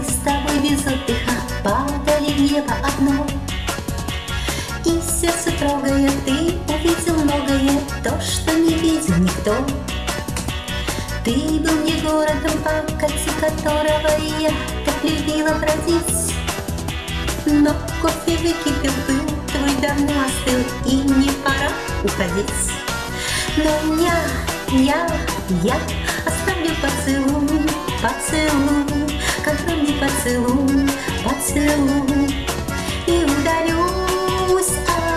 с тобой без отдыха падали в небо одно. И сердце трогая, ты увидел многое, то, что не видел никто. Ты был мне городом, по кольцу которого я так любила бродить. Но кофе выкипел, был твой давно остыл, и не пора уходить. Но я оставлю поцелуй, поцелуй, контрольный поцелуй, поцелуй, и удалюсь.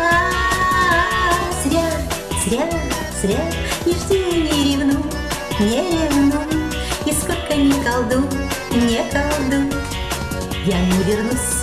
Зря, не жди и не ревнуй, не ревнуй, и сколько ни колдуй, не колдуй, я не вернусь.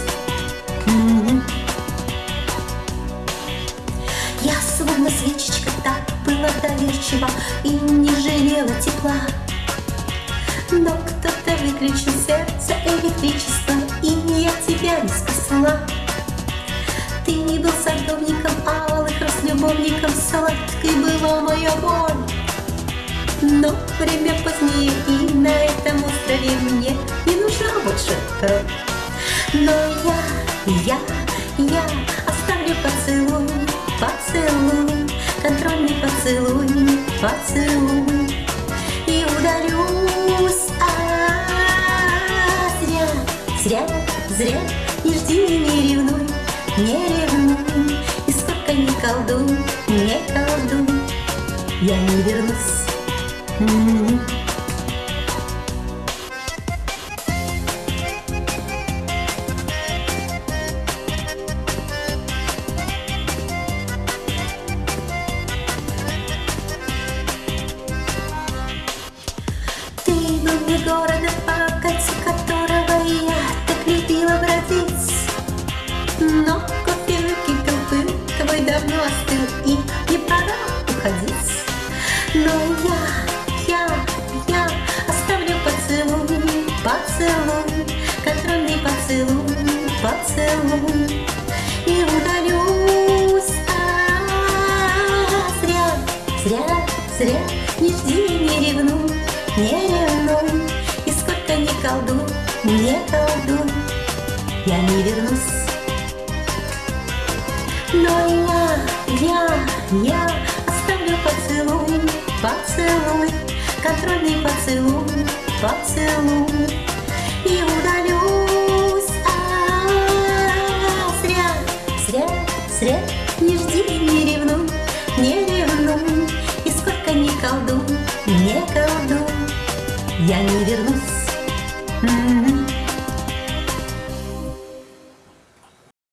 Я словно свечечка, так была доверчива и не жалела тепла. Но кто-то выключил сердце электричество, и я тебя не спасла. Ты не был садовником алых роз, любовником сладкой была моя боль. Но время позднее, и на этом острове мне не нужна больше кровь. Но я оставлю поцелуй, поцелуй, контрольный поцелуй, поцелуй, и удалюсь. Зря, не жди и не ревнуй, не ревнуй, и сколько ни колдуй, не колдуй, я не вернусь. Ты был мне городом, по кольцу которого я так любила бродить. Но кофе выкипел, был твой давно остыл, и не пора уходить. Но я оставлю поцелуй, поцелуй, контрольный поцелуй, поцелуй, и удалюсь. Зря, не жди и не ревнуй, не ревнуй, и сколько ни колдуй, не колдуй, я не вернусь. Но я оставлю поцелуй, поцелуй, контрольный поцелуй, поцелуй, и удалюсь. Зря, не жди и не ревнуй, не ревнуй, и сколько ни колдуй, не колдуй, я не вернусь.